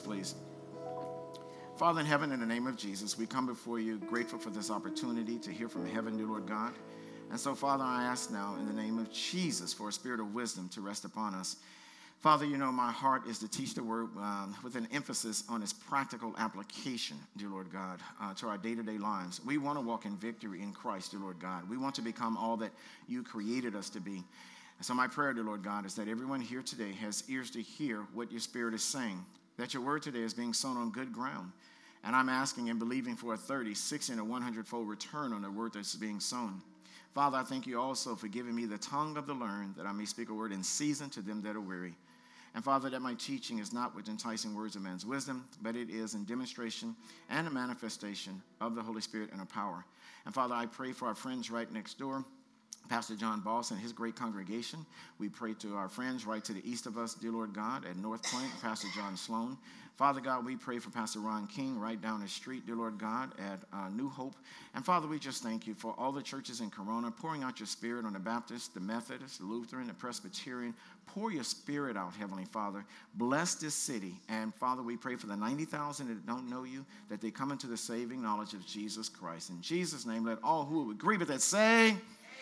please. Father in heaven, in the name of Jesus, we come before you grateful for this opportunity to hear from heaven, dear Lord God. And so, Father, I ask now in the name of Jesus for a spirit of wisdom to rest upon us. Father, you know my heart is to teach the word with an emphasis on its practical application, dear Lord God, to our day-to-day lives. We want to walk in victory in Christ, dear Lord God. We want to become all that you created us to be. And so my prayer, dear Lord God, is that everyone here today has ears to hear what your Spirit is saying, that your word today is being sown on good ground. And I'm asking and believing for a 30, 60, and a 100-fold return on the word that's being sown. Father, I thank you also for giving me the tongue of the learned, that I may speak a word in season to them that are weary. And Father, that my teaching is not with enticing words of man's wisdom, but it is in demonstration and a manifestation of the Holy Spirit and of power. And Father, I pray for our friends right next door, Pastor John Boss and his great congregation. We pray to our friends right to the east of us, dear Lord God, at North Point, Pastor John Sloan. Father God, we pray for Pastor Ron King right down the street, dear Lord God, at New Hope. And Father, we just thank you for all the churches in Corona, pouring out your Spirit on the Baptist, the Methodist, the Lutheran, the Presbyterian. Pour your Spirit out, Heavenly Father. Bless this city. And Father, we pray for the 90,000 that don't know you, that they come into the saving knowledge of Jesus Christ. In Jesus' name, let all who agree with that say,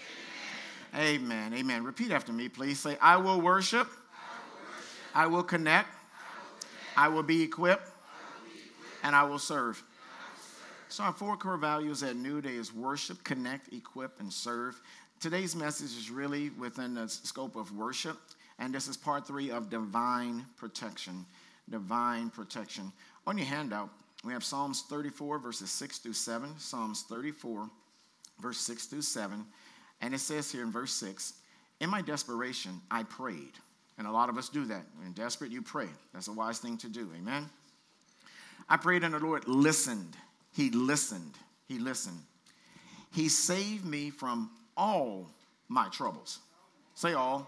Amen. Amen. Repeat after me, please. Say, I will worship. I will connect. I will be equipped. And I will serve. So our 4 core values at New Day is worship, connect, equip, and serve. Today's message is really within the scope of worship. And this is part 3 of divine protection. Divine protection. On your handout, we have Psalms 34, verses 6 through 7. Psalms 34, verse 6 through 7. And it says here in verse 6, in my desperation, I prayed. And a lot of us do that. When desperate, you pray. That's a wise thing to do. Amen? I prayed and the Lord listened. He listened. He listened. He saved me from all my troubles. Say all.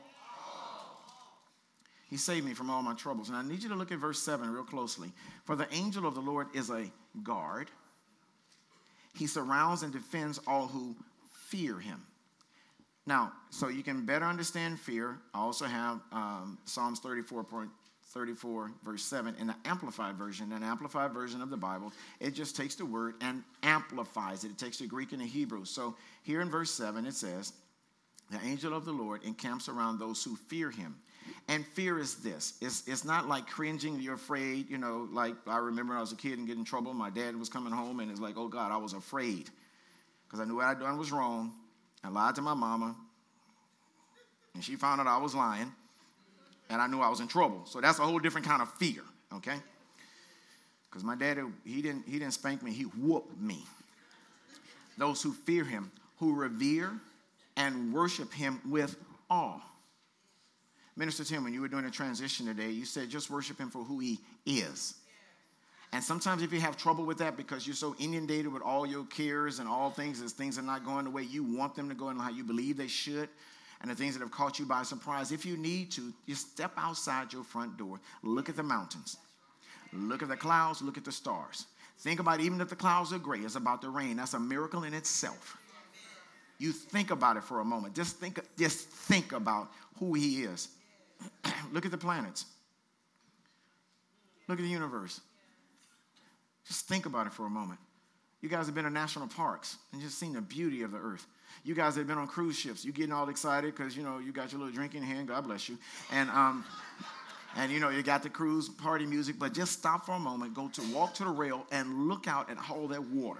He saved me from all my troubles. And I need you to look at verse 7 real closely. For the angel of the Lord is a guard. He surrounds and defends all who fear him. Now, so you can better understand fear, I also have Psalms 34, verse 7 in the Amplified Version, an Amplified Version of the Bible. It just takes the word and amplifies it. It takes the Greek and the Hebrew. So here in verse 7 it says, the angel of the Lord encamps around those who fear him. And fear is this. It's not like cringing, you're afraid, you know, like I remember when I was a kid and getting in trouble. My dad was coming home and it's like, oh God, I was afraid. Because I knew what I'd done was wrong. I lied to my mama, and she found out I was lying, and I knew I was in trouble. So that's a whole different kind of fear, okay? Because my daddy, he didn't spank me, he whooped me. Those who fear him, who revere and worship him with awe. Minister Tim, when you were doing a transition today, you said just worship him for who he is. And sometimes if you have trouble with that because you're so inundated with all your cares and all things, as things are not going the way you want them to go and how you believe they should, and the things that have caught you by surprise, if you need to, you step outside your front door, look at the mountains, look at the clouds, look at the stars. Think about even if the clouds are gray, it's about to rain. That's a miracle in itself. You think about it for a moment. Just think about who he is. Look at the planets. Look at the universe. Just think about it for a moment. You guys have been to national parks and just seen the beauty of the earth. You guys have been on cruise ships. You're getting all excited because, you know, you got your little drink in your hand. God bless you. And you know, you got the cruise party music. But just stop for a moment, walk to the rail and look out at all that water.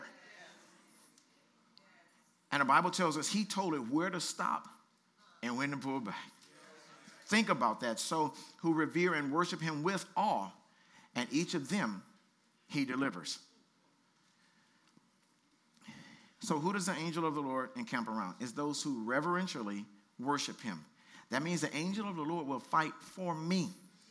And the Bible tells us he told it where to stop and when to pull back. Think about that. So who revere and worship him with awe, and each of them he delivers. So who does the angel of the Lord encamp around? It's those who reverentially worship him. That means the angel of the Lord will fight for me.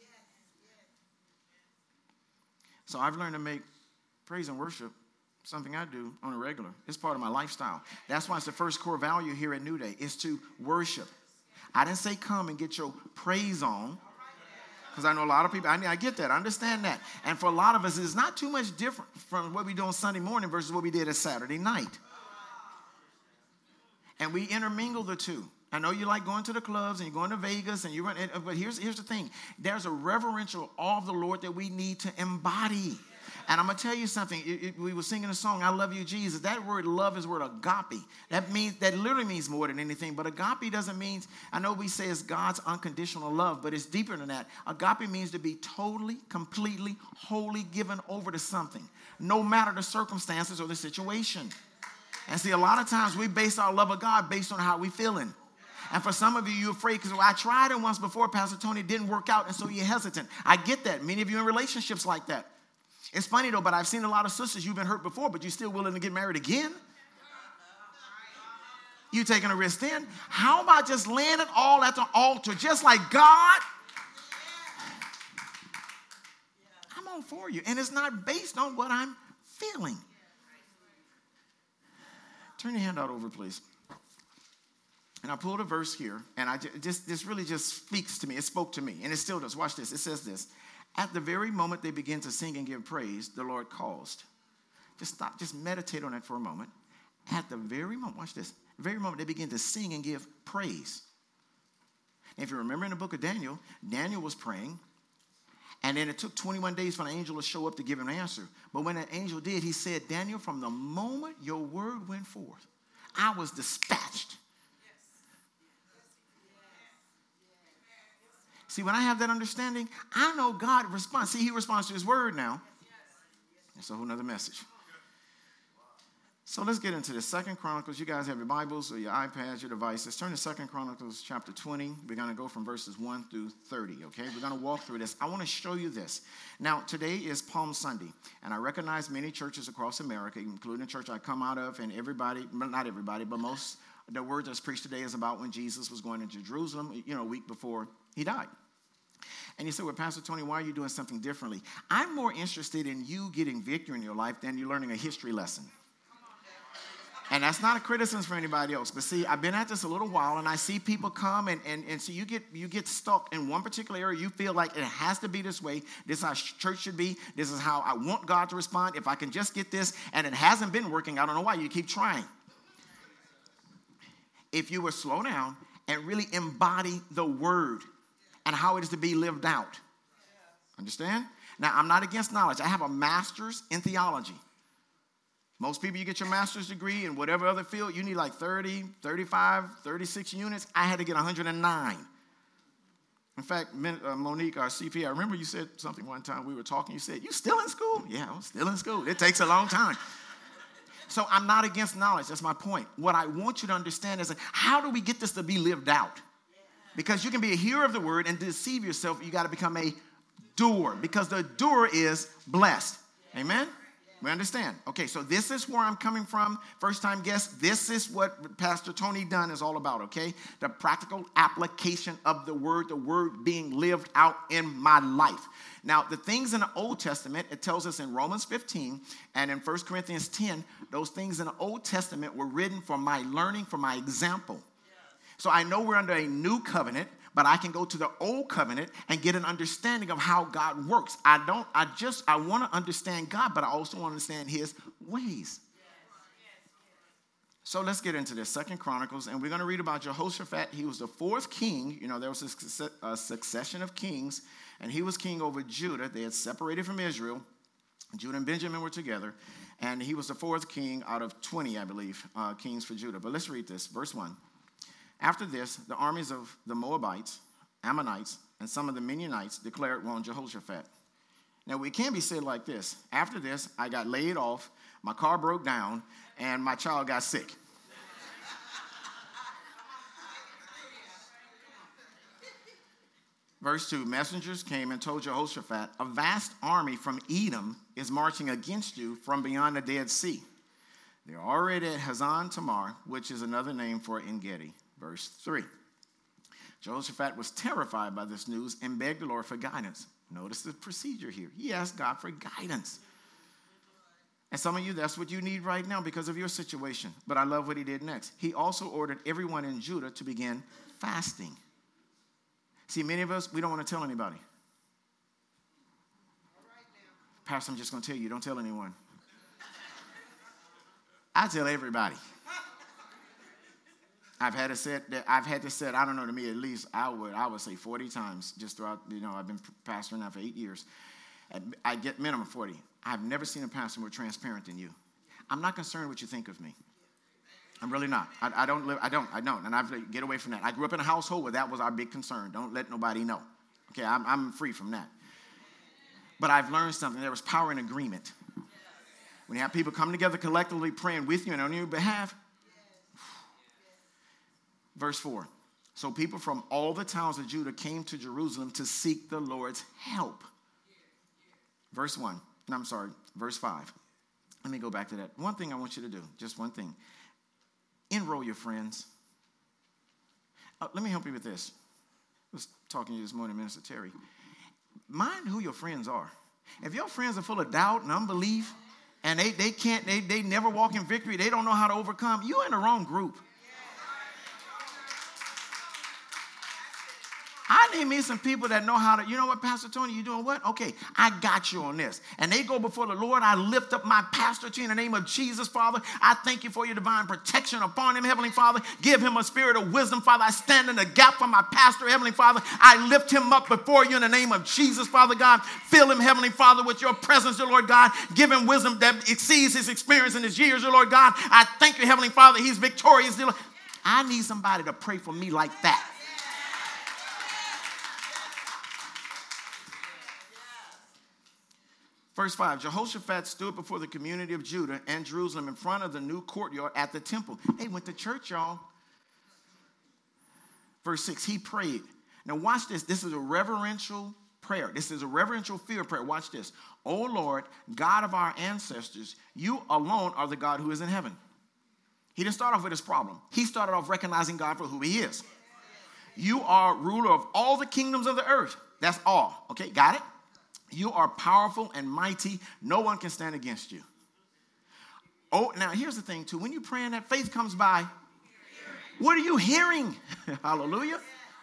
So I've learned to make praise and worship something I do on a regular. It's part of my lifestyle. That's why it's the first core value here at New Day, is to worship. I didn't say come and get your praise on. Because I know a lot of people, I get that, I understand that. And for a lot of us, it's not too much different from what we do on Sunday morning versus what we did at Saturday night. And we intermingle the two. I know you like going to the clubs and you're going to Vegas and you run, but here's the thing. There's a reverential awe of the Lord that we need to embody. And I'm going to tell you something. We were singing a song, I Love You, Jesus. That word love is the word agape. That literally means more than anything. But agape doesn't mean, I know we say it's God's unconditional love, but it's deeper than that. Agape means to be totally, completely, wholly given over to something, no matter the circumstances or the situation. And see, a lot of times we base our love of God based on how we're feeling. And for some of you, you're afraid because I tried it once before, Pastor Tony, it didn't work out, and so you're hesitant. I get that. Many of you in relationships like that. It's funny, though, but I've seen a lot of sisters, you've been hurt before, but you're still willing to get married again. You taking a risk then. How about just laying it all at the altar, just like God? I'm all for you. And it's not based on what I'm feeling. Turn your hand out over, please. And I pulled a verse here, and this really just speaks to me. It spoke to me, and it still does. Watch this. It says this. At the very moment they begin to sing and give praise, the Lord caused. Just stop. Just meditate on that for a moment. At the very moment, watch this. The very moment they begin to sing and give praise. And if you remember in the book of Daniel, Daniel was praying, and then it took 21 days for an angel to show up to give him an answer. But when that angel did, he said, Daniel, from the moment your word went forth, I was dispatched. See, when I have that understanding, I know God responds. See, he responds to his word now. It's a whole nother message. So let's get into this. 2 Chronicles. You guys have your Bibles or your iPads, your devices. Turn to 2 Chronicles chapter 20. We're going to go from verses 1 through 30, okay? We're going to walk through this. I want to show you this. Now, today is Palm Sunday, and I recognize many churches across America, including the church I come out of, and everybody, not everybody, but most, the word that's preached today is about when Jesus was going into Jerusalem, a week before he died. And you say, well, Pastor Tony, why are you doing something differently? I'm more interested in you getting victory in your life than you learning a history lesson. And that's not a criticism for anybody else. But see, I've been at this a little while, and I see people come, and so you get stuck in one particular area. You feel like it has to be this way. This is how church should be. This is how I want God to respond. If I can just get this, and it hasn't been working, I don't know why. You keep trying. If you would slow down and really embody the word and how it is to be lived out. Understand? Now, I'm not against knowledge. I have a master's in theology. Most people, you get your master's degree in whatever other field, you need like 30, 35, 36 units. I had to get 109. In fact, Monique, our CPA, I remember you said something one time. We were talking. You said, you still in school? Yeah, I'm still in school. It takes a long time. So I'm not against knowledge. That's my point. What I want you to understand is, how do we get this to be lived out? Because you can be a hearer of the word and deceive yourself. You got to become a doer, because the doer is blessed. Amen? We understand. Okay, so this is where I'm coming from. First-time guest, this is what Pastor Tony Dunn is all about, okay? The practical application of the word being lived out in my life. Now, the things in the Old Testament, it tells us in Romans 15 and in 1 Corinthians 10, those things in the Old Testament were written for my learning, for my example. So I know we're under a new covenant, but I can go to the old covenant and get an understanding of how God works. I want to understand God, but I also want to understand his ways. So let's get into this. 2 Chronicles, and we're going to read about Jehoshaphat. He was the fourth king. There was a succession of kings, and he was king over Judah. They had separated from Israel. Judah and Benjamin were together, and he was the fourth king out of 20, I believe, kings for Judah. But let's read this. Verse 1. After this, the armies of the Moabites, Ammonites, and some of the Mennonites declared war on Jehoshaphat. Now, it can be said like this. After this, I got laid off, my car broke down, and my child got sick. Verse 2, messengers came and told Jehoshaphat, a vast army from Edom is marching against you from beyond the Dead Sea. They're already at Hazan Tamar, which is another name for En-Gedi. Verse 3. Jehoshaphat was terrified by this news and begged the Lord for guidance. Notice the procedure here. He asked God for guidance. And some of you, that's what you need right now because of your situation. But I love what he did next. He also ordered everyone in Judah to begin fasting. See, many of us, we don't want to tell anybody. Pastor, I'm just going to tell you, don't tell anyone. I tell everybody. I've had to say, I don't know, to me at least, I would say 40 times just throughout, I've been pastoring now for 8 years. I get minimum 40. I've never seen a pastor more transparent than you. I'm not concerned what you think of me. I'm really not. I don't. And I've get away from that. I grew up in a household where that was our big concern. Don't let nobody know. Okay, I'm free from that. But I've learned something. There was power in agreement. When you have people come together collectively praying with you and on your behalf. Verse 4. So people from all the towns of Judah came to Jerusalem to seek the Lord's help. Verse 1. No, I'm sorry. Verse 5. Let me go back to that. One thing I want you to do. Just one thing. Enroll your friends. Let me help you with this. I was talking to you this morning, Minister Terry. Mind who your friends are. If your friends are full of doubt and unbelief, and they never walk in victory, they don't know how to overcome, you're in the wrong group. I need me some people that know how to, you know what, Pastor Tony, you doing what? Okay, I got you on this. And they go before the Lord. I lift up my pastor to you in the name of Jesus, Father. I thank you for your divine protection upon him, Heavenly Father. Give him a spirit of wisdom, Father. I stand in the gap for my pastor, Heavenly Father. I lift him up before you in the name of Jesus, Father God. Fill him, Heavenly Father, with your presence, dear Lord God. Give him wisdom that exceeds his experience and his years, dear Lord God. I thank you, Heavenly Father. He's victorious, dear Lord. I need somebody to pray for me like that. Verse 5, Jehoshaphat stood before the community of Judah and Jerusalem in front of the new courtyard at the temple. They went to church, y'all. Verse 6, he prayed. Now watch this. This is a reverential prayer. This is a reverential fear prayer. Watch this. O Lord, God of our ancestors, you alone are the God who is in heaven. He didn't start off with his problem. He started off recognizing God for who he is. You are ruler of all the kingdoms of the earth. That's all. Okay, got it? You are powerful and mighty. No one can stand against you. Oh, now here's the thing, too. When you're praying, that faith comes by. What are you hearing? Hallelujah.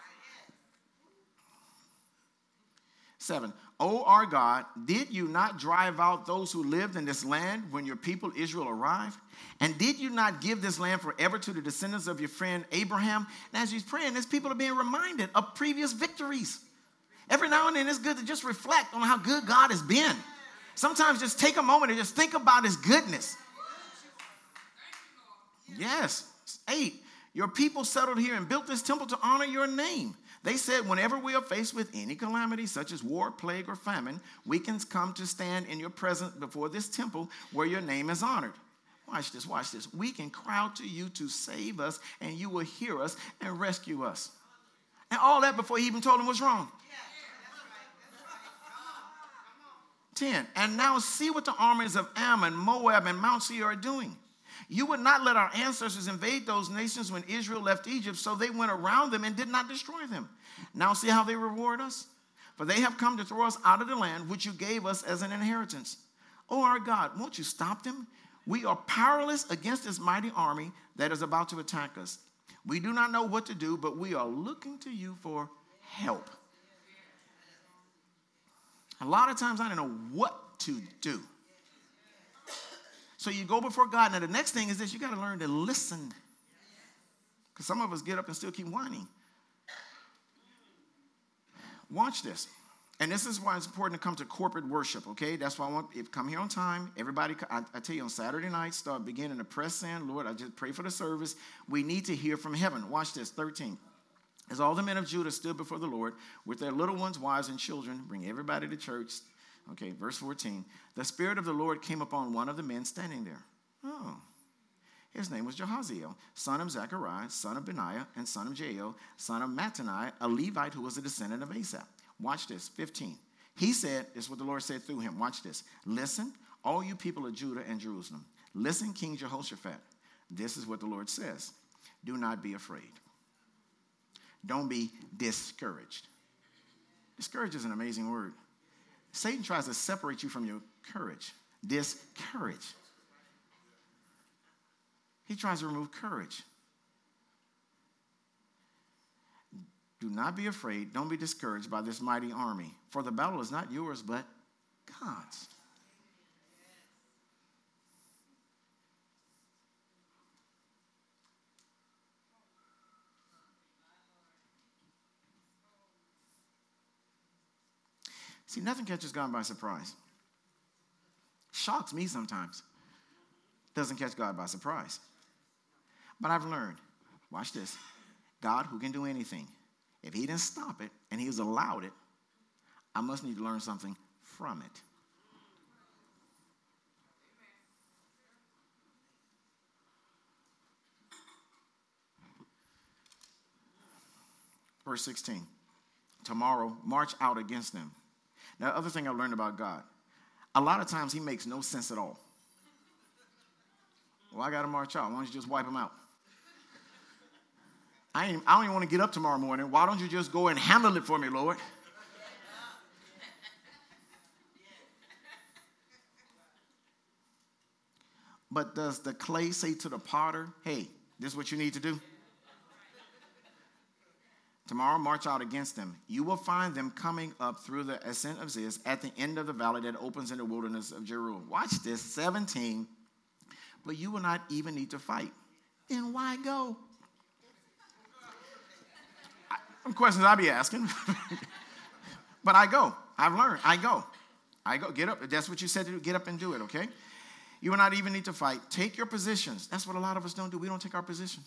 7. O our God, did you not drive out those who lived in this land when your people Israel arrived? And did you not give this land forever to the descendants of your friend Abraham? And as he's praying, these people are being reminded of previous victories. Every now and then it's good to just reflect on how good God has been. Sometimes just take a moment and just think about his goodness. Yes. 8. Your people settled here and built this temple to honor your name. They said, whenever we are faced with any calamity, such as war, plague, or famine, we can come to stand in your presence before this temple where your name is honored. Watch this, watch this. We can cry out to you to save us, and you will hear us and rescue us. And all that before he even told them what's wrong. 10. And now see what the armies of Ammon, Moab, and Mount Seir are doing. You would not let our ancestors invade those nations when Israel left Egypt, so they went around them and did not destroy them. Now see how they reward us? For they have come to throw us out of the land which you gave us as an inheritance. Oh, our God, won't you stop them? We are powerless against this mighty army that is about to attack us. We do not know what to do, but we are looking to you for help. A lot of times I don't know what to do. So you go before God. Now the next thing is this. You got to learn to listen. Because some of us get up and still keep whining. Watch this. And this is why it's important to come to corporate worship, okay? That's why I want you to come here on time. Everybody, I tell you, on Saturday night, start beginning to press in. Lord, I just pray for the service. We need to hear from heaven. Watch this, 13. As all the men of Judah stood before the Lord with their little ones, wives, and children, bring everybody to church. Okay, verse 14. The Spirit of the Lord came upon one of the men standing there. Oh, his name was Jehaziel, son of Zechariah, son of Benaiah, and son of Jael, son of Mattaniah, a Levite who was a descendant of Asaph. Watch this, 15. He said, this is what the Lord said through him. Watch this. Listen, all you people of Judah and Jerusalem. Listen, King Jehoshaphat. This is what the Lord says. Do not be afraid. Don't be discouraged. Discouraged is an amazing word. Satan tries to separate you from your courage. Discourage. He tries to remove courage. Do not be afraid. Don't be discouraged by this mighty army. For the battle is not yours, but God's. See, nothing catches God by surprise. Shocks me sometimes. Doesn't catch God by surprise. But I've learned, watch this, God who can do anything, if he didn't stop it and he's allowed it, I must need to learn something from it. Verse 16, tomorrow march out against them. Now, the other thing I learned about God, a lot of times he makes no sense at all. Well, I got to march out. Why don't you just wipe them out? I don't even want to get up tomorrow morning. Why don't you just go and handle it for me, Lord? But does the clay say to the potter, hey, this is what you need to do? Tomorrow, march out against them. You will find them coming up through the ascent of Ziz at the end of the valley that opens in the wilderness of Jeruel. Watch this, 17. But you will not even need to fight. Then why go? Some questions I'll be asking. But I go. I've learned. I go. Get up. That's what you said to do. Get up and do it, okay? You will not even need to fight. Take your positions. That's what a lot of us don't do. We don't take our positions.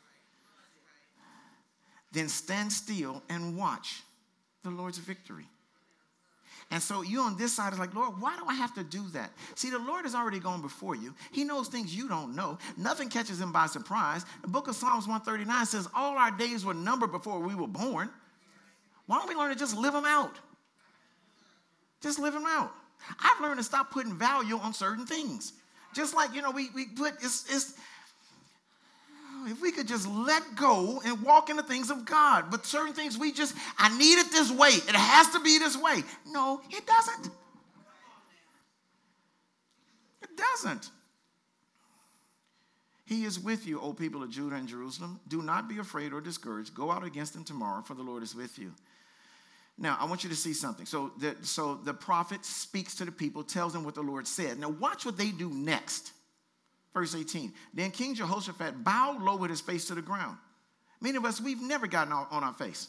Then stand still and watch the Lord's victory. And so you on this side is like, Lord, why do I have to do that? See, the Lord has already gone before you. He knows things you don't know. Nothing catches him by surprise. The book of Psalms 139 says all our days were numbered before we were born. Why don't we learn to just live them out? Just live them out. I've learned to stop putting value on certain things. Just like, we put, if we could just let go and walk in the things of God. But certain things I need it this way. It has to be this way. No, it doesn't. It doesn't. He is with you, O people of Judah and Jerusalem. Do not be afraid or discouraged. Go out against them tomorrow, for the Lord is with you. Now, I want you to see something. So the prophet speaks to the people, tells them what the Lord said. Now, watch what they do next. Verse 18, then King Jehoshaphat bowed low with his face to the ground. Many of us, we've never gotten on our face.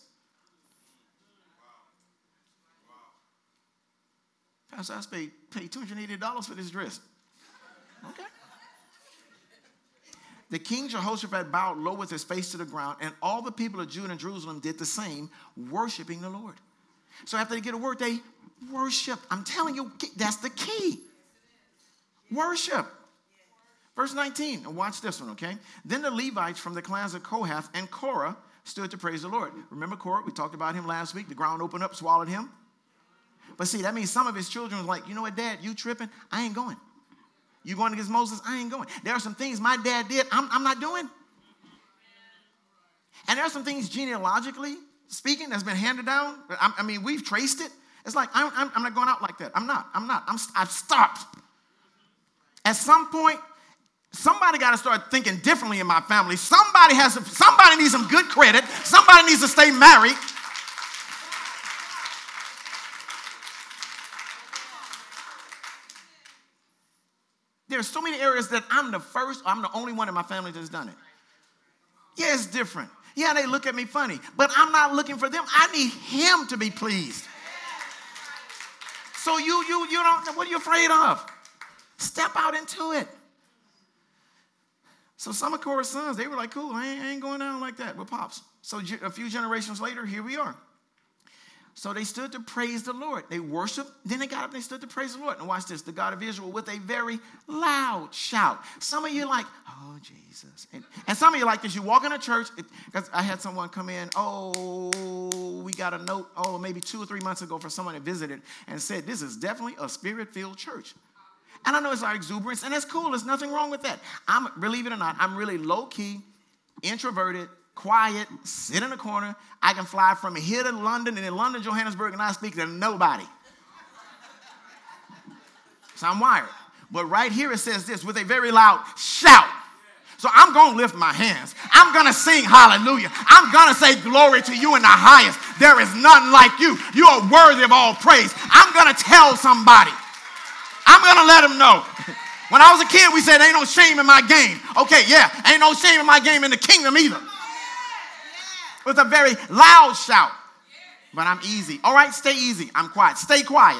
Pastor, I paid $280 for this dress. Okay. The King Jehoshaphat bowed low with his face to the ground, and all the people of Judah and Jerusalem did the same, worshiping the Lord. So after they get a word, they worship. I'm telling you, that's the key. Worship. Verse 19, and watch this one, okay? Then the Levites from the clans of Kohath and Korah stood to praise the Lord. Remember Korah? We talked about him last week. The ground opened up, swallowed him. But see, that means some of his children was like, you know what, Dad, you tripping? I ain't going. You going against Moses? I ain't going. There are some things my dad did I'm not doing. And there are some things genealogically speaking that's been handed down. We've traced it. It's like, I'm not going out like that. I've stopped. At some point, somebody got to start thinking differently in my family. Somebody needs some good credit. Somebody needs to stay married. There's so many areas that I'm the only one in my family that's done it. Yeah, it's different. Yeah, they look at me funny, but I'm not looking for them. I need him to be pleased. So you don't, what are you afraid of? Step out into it. So some of Korah's sons, they were like, cool, I ain't going down like that with Pops. So a few generations later, here we are. So they stood to praise the Lord. They worshiped, then they got up and they stood to praise the Lord. And watch this, the God of Israel with a very loud shout. Some of you like, oh, Jesus. And some of you like this, you walk in a church, because I had someone come in, we got a note, maybe 2 or 3 months ago for someone that visited and said, this is definitely a spirit-filled church. And I know it's our exuberance, and that's cool. There's nothing wrong with that. Believe it or not, I'm really low-key, introverted, quiet, sit in a corner. I can fly from here to London and in London, Johannesburg, and I speak to nobody. So I'm wired. But right here it says this, with a very loud shout. So I'm going to lift my hands. I'm going to sing hallelujah. I'm going to say glory to you in the highest. There is none like you. You are worthy of all praise. I'm going to tell somebody. I'm going to let them know. When I was a kid, we said, ain't no shame in my game. Okay, yeah, ain't no shame in my game in the kingdom either. With a very loud shout. But I'm easy. All right, stay easy. I'm quiet. Stay quiet.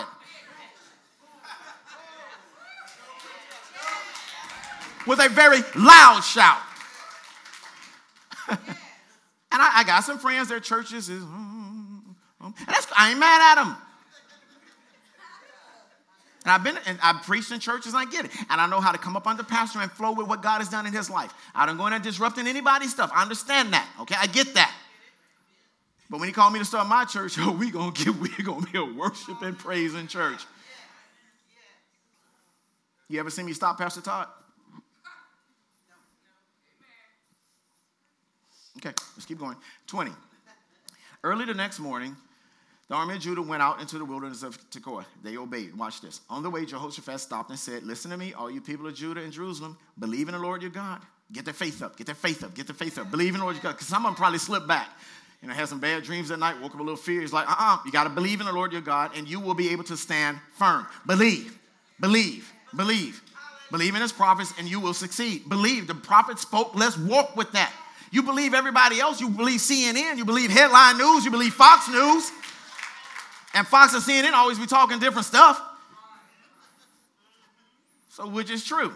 With a very loud shout. And I got some friends, their churches is, and I ain't mad at them. And I've preached in churches, and I get it. And I know how to come up under pastor and flow with what God has done in his life. I don't go in there disrupting anybody's stuff. I understand that, okay? I get that. But when he called me to start my church, we're going to be a worship and praise in church. You ever seen me stop Pastor Todd? Okay, let's keep going. 20. Early the next morning, the army of Judah went out into the wilderness of Tekoa. They obeyed. Watch this. On the way, Jehoshaphat stopped and said, listen to me, all you people of Judah and Jerusalem. Believe in the Lord your God. Get their faith up. Get their faith up. Get their faith up. Believe in the Lord your God. Because some of them probably slipped back. Had some bad dreams at night, woke up a little fear. He's like, you got to believe in the Lord your God, and you will be able to stand firm. Believe. Believe. Believe. Believe in his prophets, and you will succeed. Believe. The prophet spoke. Let's walk with that. You believe everybody else. You believe CNN. You believe headline news. You believe Fox News. And Fox and CNN always be talking different stuff. So which is true?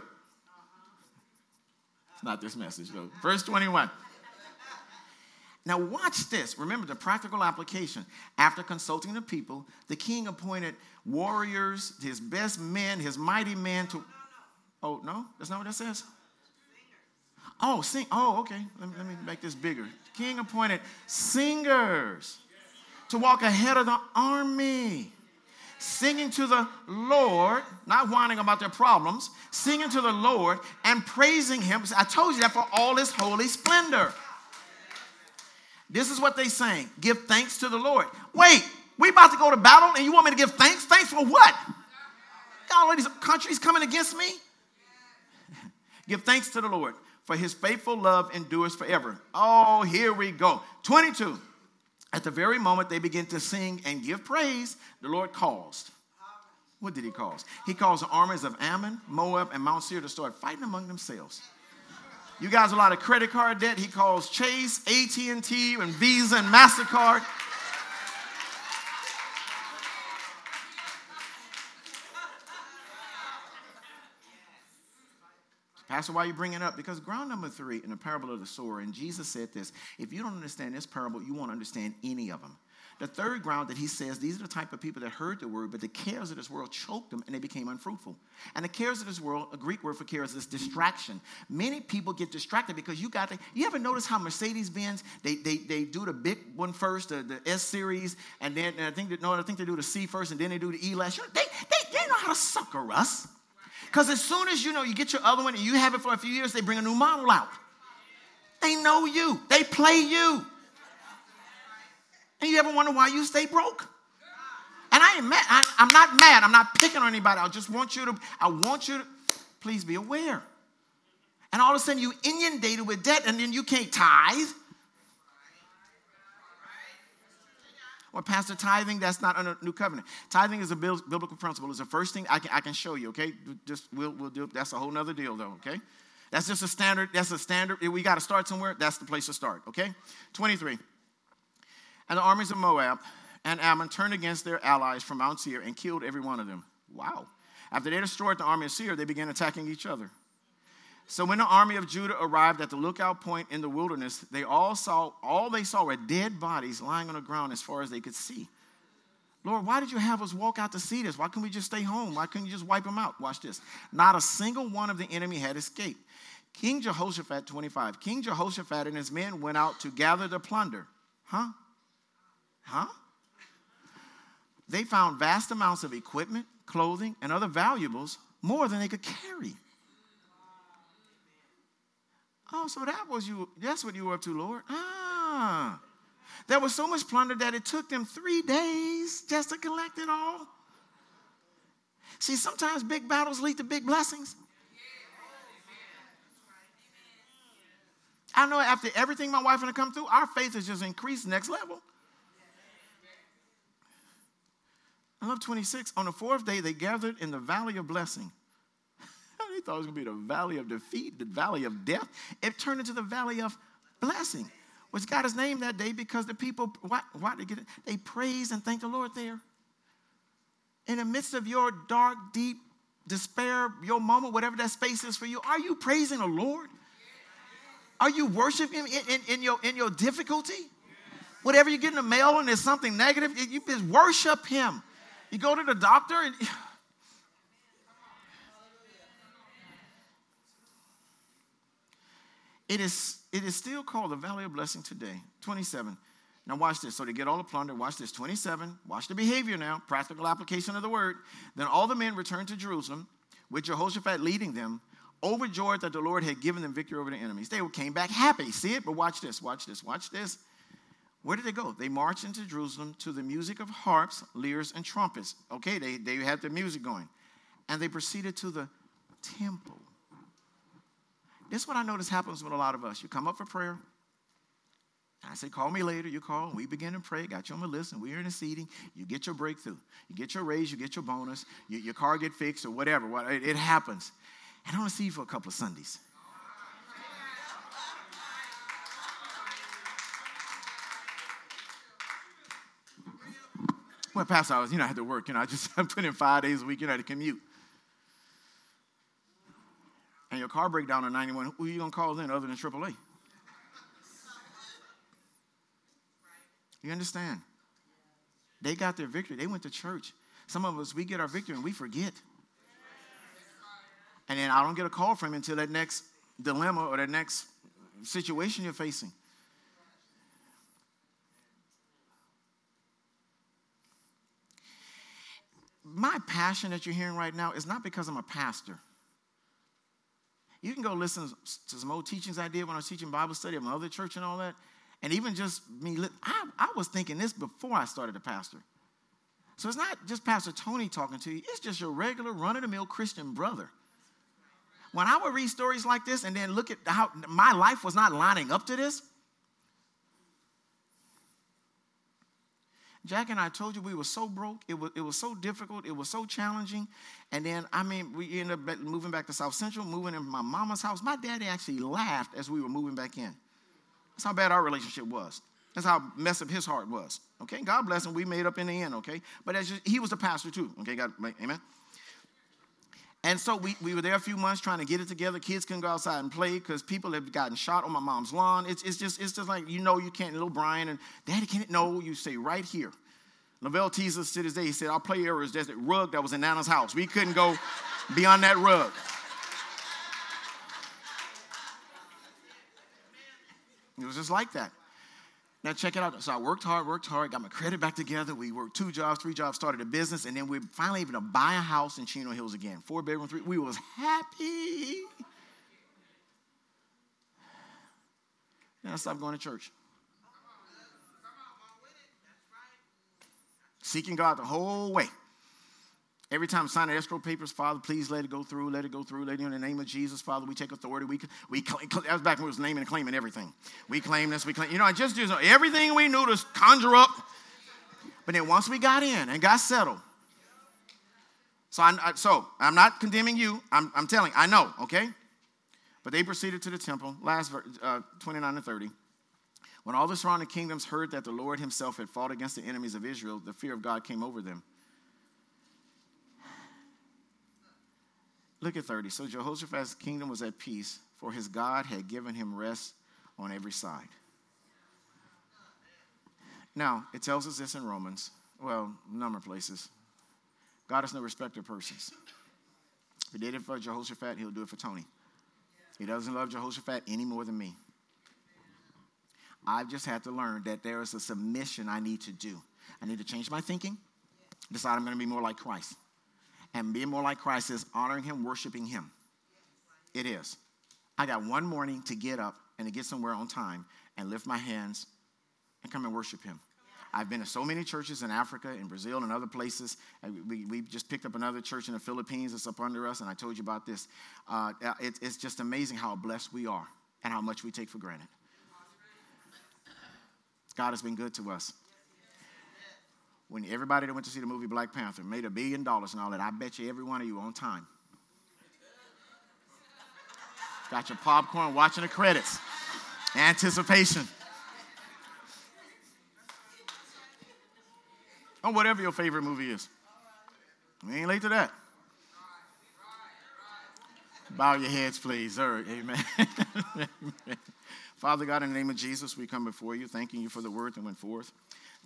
It's not this message, though. Verse 21. Now watch this. Remember the practical application. After consulting the people, the king appointed warriors, his best men, his mighty men to... Oh, no? That's not what that says? Oh, sing. Oh, okay. Let me make this bigger. The king appointed singers to walk ahead of the army, singing to the Lord, not whining about their problems, singing to the Lord and praising him. I told you that for all his holy splendor. This is what they sang. Give thanks to the Lord. Wait, we about to go to battle and you want me to give thanks? Thanks for what? Got all these countries coming against me? Give thanks to the Lord, for his faithful love endures forever. Oh, here we go. 22. At the very moment they begin to sing and give praise, the Lord caused. What did he cause? He caused the armies of Ammon, Moab, and Mount Seir to start fighting among themselves. You guys a lot of credit card debt. He calls Chase, AT&T, and Visa and MasterCard. Pastor, why are you bringing it up? Because ground number 3 in the parable of the sower, and Jesus said this, if you don't understand this parable, you won't understand any of them. The third ground that he says, these are the type of people that heard the word, but the cares of this world choked them and they became unfruitful. And the cares of this world, a Greek word for cares, is distraction. Many people get distracted because you ever notice how Mercedes-Benz, they do the big one first, the S series, and then I think they do the C first, and then they do the E last. They know how to sucker us. Because as soon as you get your other one and you have it for a few years, they bring a new model out. They know you. They play you. And you ever wonder why you stay broke? And I ain't mad. I'm not mad. I'm not picking on anybody. I want you to please be aware. And all of a sudden you inundated with debt and then you can't tithe. Well, Pastor, tithing, that's not under new covenant. Tithing is a biblical principle. It's the first thing I can show you, okay? We'll do. That's a whole nother deal, though, okay? That's just a standard. That's a standard. If we got to start somewhere, that's the place to start, okay? 23. And the armies of Moab and Ammon turned against their allies from Mount Seir and killed every one of them. Wow. After they destroyed the army of Seir, they began attacking each other. So when the army of Judah arrived at the lookout point in the wilderness, all they saw were dead bodies lying on the ground as far as they could see. Lord, why did you have us walk out to see this? Why couldn't we just stay home? Why couldn't you just wipe them out? Watch this. Not a single one of the enemy had escaped. King Jehoshaphat, 25. King Jehoshaphat and his men went out to gather the plunder. Huh? They found vast amounts of equipment, clothing, and other valuables, more than they could carry. Oh, so that's what you were up to, Lord. There was so much plunder that it took them 3 days just to collect it all. See, sometimes big battles lead to big blessings. I know after everything my wife and I come through, our faith has just increased next level. I love 26. On the 4th day, they gathered in the valley of blessing. They thought it was going to be the valley of defeat, the valley of death. It turned into the valley of blessing. which got his name that day because the people, why they get it? They praise and thank the Lord there. In the midst of your dark, deep despair, your moment, whatever that space is for you, are you praising the Lord? Are you worshiping him in your difficulty? Whatever you get in the mail and there's something negative, you just worship him. You go to the doctor and it is still called the Valley of Blessing today. 27. Now watch this. So they get all the plunder. Watch this. 27. Watch the behavior now. Practical application of the word. Then all the men returned to Jerusalem, with Jehoshaphat leading them, overjoyed that the Lord had given them victory over the enemies. They came back happy. See it? But watch this. Watch this. Watch this. Where did they go? They marched into Jerusalem to the music of harps, lyres, and trumpets. Okay, they had the music going. And they proceeded to the temple. This is what I notice happens with a lot of us. You come up for prayer. I say, call me later. You call. We begin to pray. Got you on the list, and we're in the seating. You get your breakthrough. You get your raise. You get your bonus. Your car get fixed or whatever. It happens. And I don't see you for a couple of Sundays. Well, Pastor, I had to work. I put in 5 days a week. I had to commute. And your car break down on 91, who are you going to call then other than AAA? You understand? They got their victory. They went to church. Some of us, we get our victory and we forget. And then I don't get a call from him until that next dilemma or that next situation you're facing. My passion that you're hearing right now is not because I'm a pastor. You can go listen to some old teachings I did when I was teaching Bible study at my other church and all that. And even just me, I was thinking this before I started a pastor. So it's not just Pastor Tony talking to you. It's just your regular run-of-the-mill Christian brother. When I would read stories like this and then look at how my life was not lining up to this. Jack and I told you we were so broke. It was so difficult. It was so challenging. And then, we ended up moving back to South Central, moving in my mama's house. My daddy actually laughed as we were moving back in. That's how bad our relationship was. That's how messed up his heart was. Okay, God bless him. We made up in the end, okay? But he was a pastor too, okay? God, amen? And so we were there a few months trying to get it together. Kids couldn't go outside and play because people had gotten shot on my mom's lawn. It's just like, you can't. Little Brian and Daddy can't. No, you stay right here. Lavelle teased us to this day. He said, our play area is just that rug that was in Nana's house. We couldn't go beyond that rug. It was just like that. Now check it out. So I worked hard, got my credit back together. We worked 2 jobs, 3 jobs, started a business, and then we finally able to buy a house in Chino Hills again. 4-bedroom, 3. We was happy. Then I stopped going to church. Seeking God the whole way. Every time I sign the escrow papers, Father, please let it go through, let it go through. Let it in the name of Jesus, Father, we take authority. That was back when we was naming and claiming everything. We claim this, we claim. I just everything we knew to conjure up. But then once we got in and got settled. So I'm not condemning you. I'm telling, I know, okay? But they proceeded to the temple, last verse, 29 and 30. When all the surrounding kingdoms heard that the Lord himself had fought against the enemies of Israel, the fear of God came over them. Look at 30. So Jehoshaphat's kingdom was at peace, for his God had given him rest on every side. Now, it tells us this in Romans, a number of places. God is no respecter of persons. If he did it for Jehoshaphat, he'll do it for Tony. He doesn't love Jehoshaphat any more than me. I've just had to learn that there is a submission I need to do. I need to change my thinking, decide I'm going to be more like Christ. And being more like Christ is honoring him, worshiping him. It is. I got one morning to get up and to get somewhere on time and lift my hands and come and worship him. I've been to so many churches in Africa, in Brazil, and other places. We just picked up another church in the Philippines that's up under us, and I told you about this. It's just amazing how blessed we are and how much we take for granted. God has been good to us. When everybody that went to see the movie Black Panther made $1 billion and all that, I bet you every one of you on time. Got your popcorn, watching the credits. Anticipation. Or whatever your favorite movie is. We ain't late to that. Bow your heads, please. Amen. Father God, in the name of Jesus, we come before you, thanking you for the word that went forth.